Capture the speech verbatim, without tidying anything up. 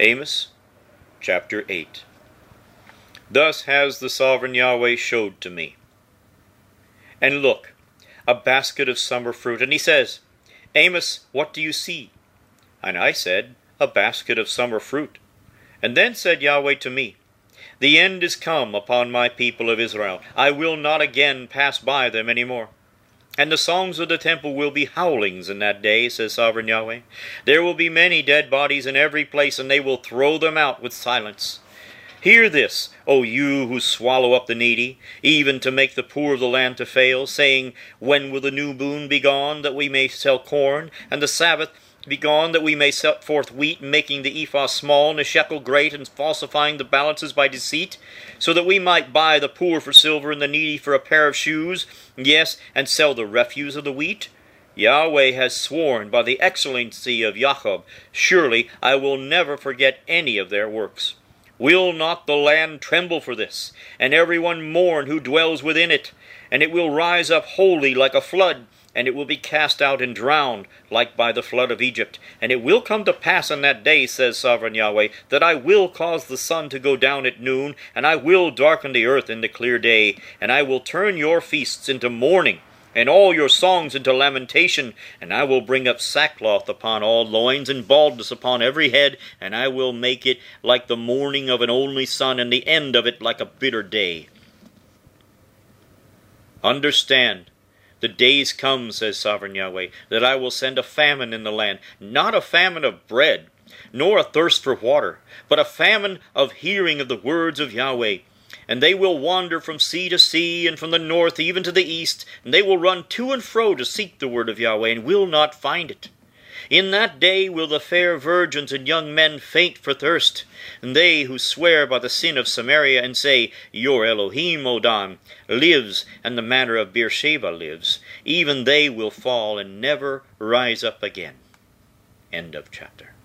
Amos chapter eight. Thus has the sovereign Yahweh showed to me. And look, a basket of summer fruit. And he says, Amos, what do you see? And I said, a basket of summer fruit. And then said Yahweh to me, the end is come upon my people of Israel. I will not again pass by them any more. And the songs of the temple will be howlings in that day, says sovereign Yahweh. There will be many dead bodies in every place, and they will throw them out with silence. Hear this, O you who swallow up the needy, even to make the poor of the land to fail, saying, when will the new moon be gone, that we may sell corn, and the Sabbath be gone, that we may set forth wheat, making the ephah small and the shekel great, and falsifying the balances by deceit, so that we might buy the poor for silver and the needy for a pair of shoes, yes, and sell the refuse of the wheat? Yahweh has sworn by the excellency of Jacob, surely I will never forget any of their works. Will not the land tremble for this, and every one mourn who dwells within it? And it will rise up wholly like a flood, and it will be cast out and drowned, like by the flood of Egypt. And it will come to pass in that day, says sovereign Yahweh, that I will cause the sun to go down at noon, and I will darken the earth in the clear day, and I will turn your feasts into mourning, and all your songs into lamentation, and I will bring up sackcloth upon all loins, and baldness upon every head, and I will make it like the mourning of an only son, and the end of it like a bitter day. Understand, the days come, says sovereign Yahweh, that I will send a famine in the land, not a famine of bread, nor a thirst for water, but a famine of hearing of the words of Yahweh. And they will wander from sea to sea, and from the north even to the east, and they will run to and fro to seek the word of Yahweh, and will not find it. In that day will the fair virgins and young men faint for thirst, and they who swear by the sin of Samaria, and say, your Elohim, O Dan, lives, and the manner of Beersheba lives, even they will fall and never rise up again. End of chapter.